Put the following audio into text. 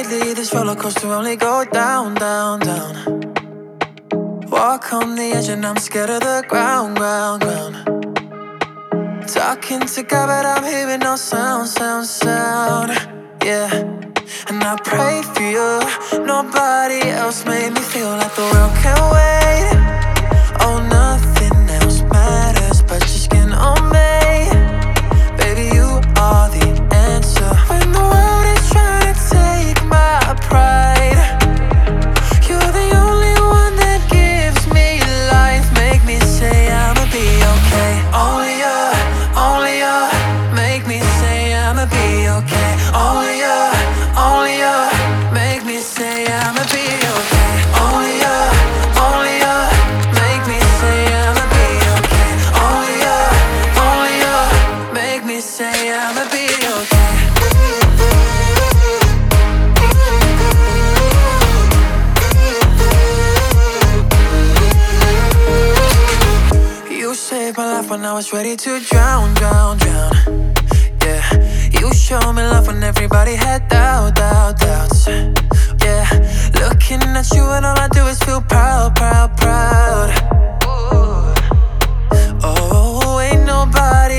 lately, this roller coaster only go down, down, down. Walk on the edge and I'm scared of the ground, ground, ground. Talking to God, but I'm hearing no sound, sound, sound. Yeah, and I pray for you. Nobody else made me feel like the world can't wait. Oh, nothing else matters but your skin on me. Baby, you are the answer. When the world is trying to take my pride, you're the only one that gives me life. Make me say I'ma be okay. Only you make me say I'ma be okay. Only you make me say I'ma be okay. Only you make me say I'ma be okay. Only you make me say I'ma be okay. You saved my life when I was ready to drown, drown, drown. Yeah, you showed me love when everybody had doubt, doubt, doubts. Yeah, looking at you and all I do is feel proud, proud, proud. Oh, ain't nobody